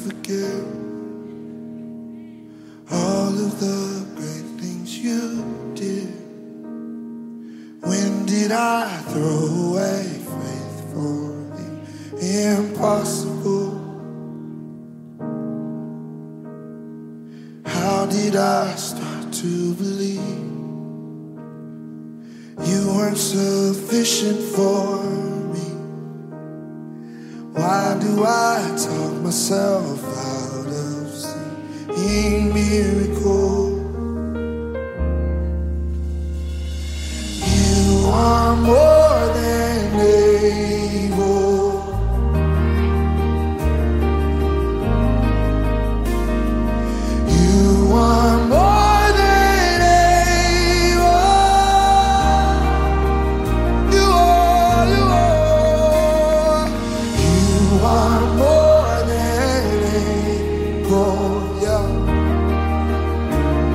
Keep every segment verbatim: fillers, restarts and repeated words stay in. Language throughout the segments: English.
forget all of the great things you did. When did I throw away faith for the impossible? How did I start to believe you weren't sufficient for me? Why do I talk myself out of seeing miracles? You are more than able. You are more than able. You are, you are. You are more than able, yeah.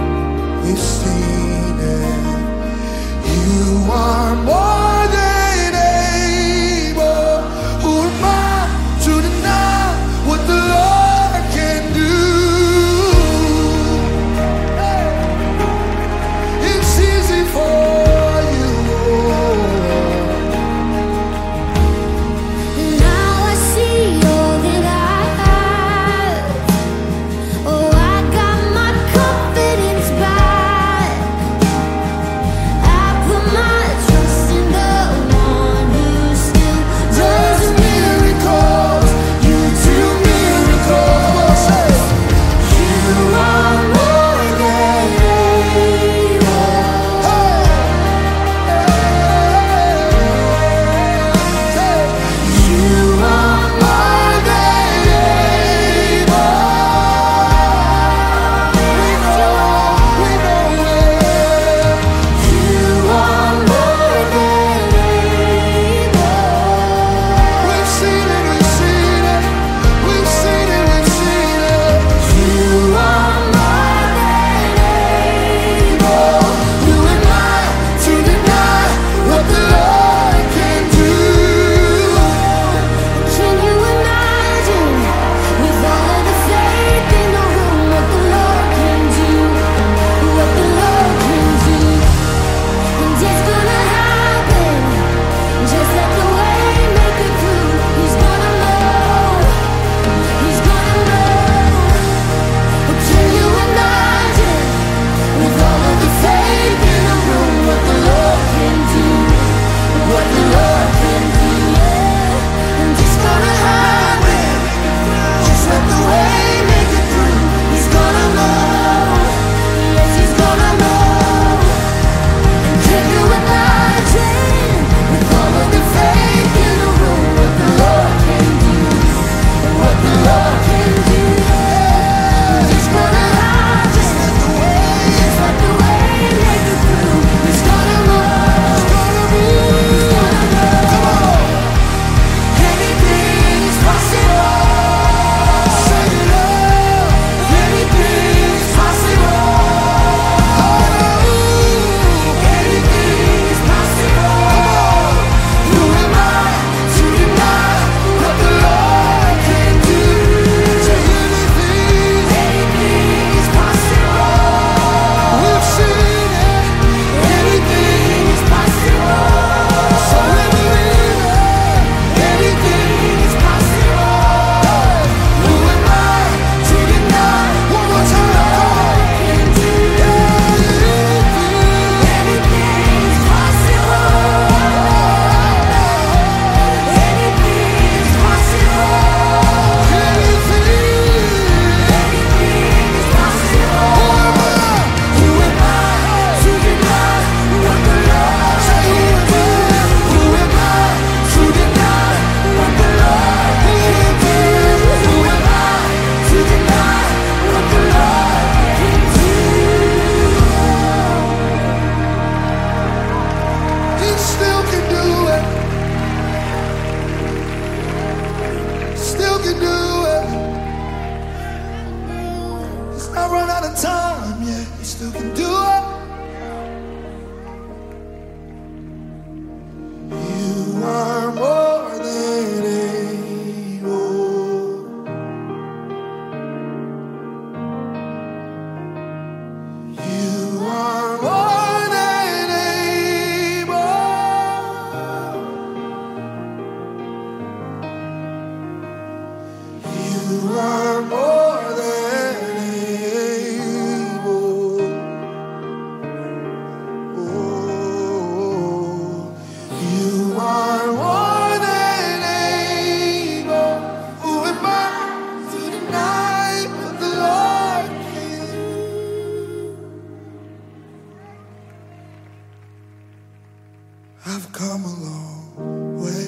I've come a long way.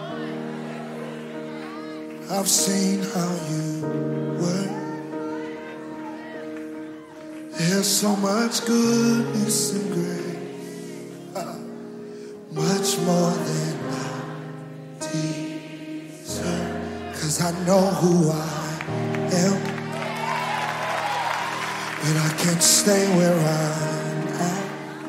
I've seen how you work. There's so much goodness and grace, uh, much more than I deserve. 'Cause I know who I am, but I can't stay where I'm at.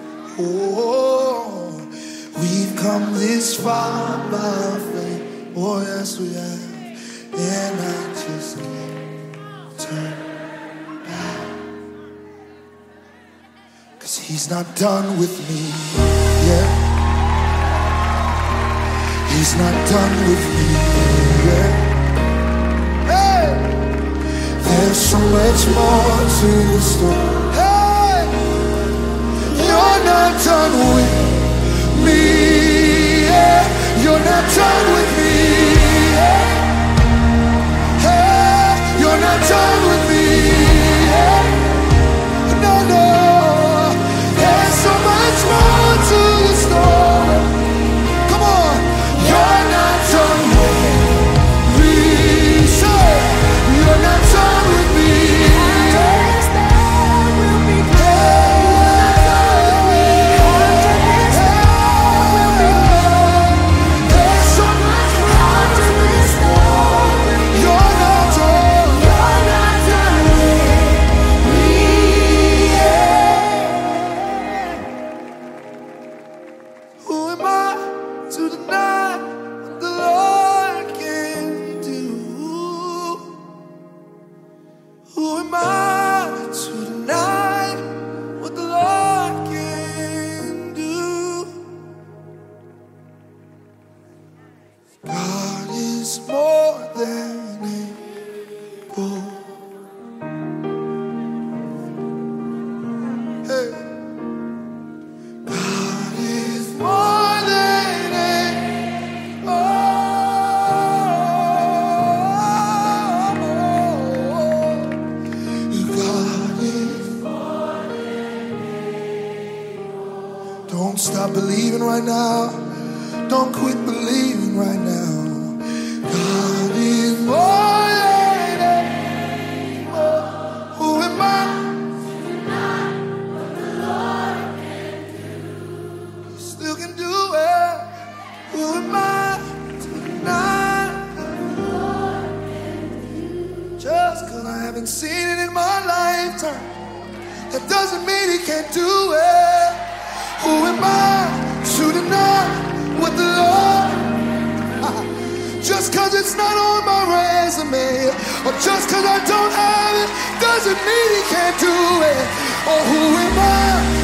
Oh, we've come this far by faith. Oh, yes, we have. And I just can't turn back. 'Cause he's not done with me yet. He's not done with me yet. Hey! There's so much more to the story. Hey! You're not done with me yet. You're not done with me yet. Hey! You're not done with me yet. No, no. There's so much more to the story. Come on. You're not done with me. Say, you're not done with me. More than able. Hey. God is more than able. God is more than able. Don't stop believing right now. Don't quit believing right now. God is more than able. Who am I? What the Lord can do. He still can do it. Who am I to deny what the Lord can do? Just 'cause I haven't seen it in my lifetime, that doesn't mean he can't do it. Who am I to deny what the Lord? Just 'cause it's not on my resume, or just 'cause I don't have it, doesn't mean he can't do it. Or who am I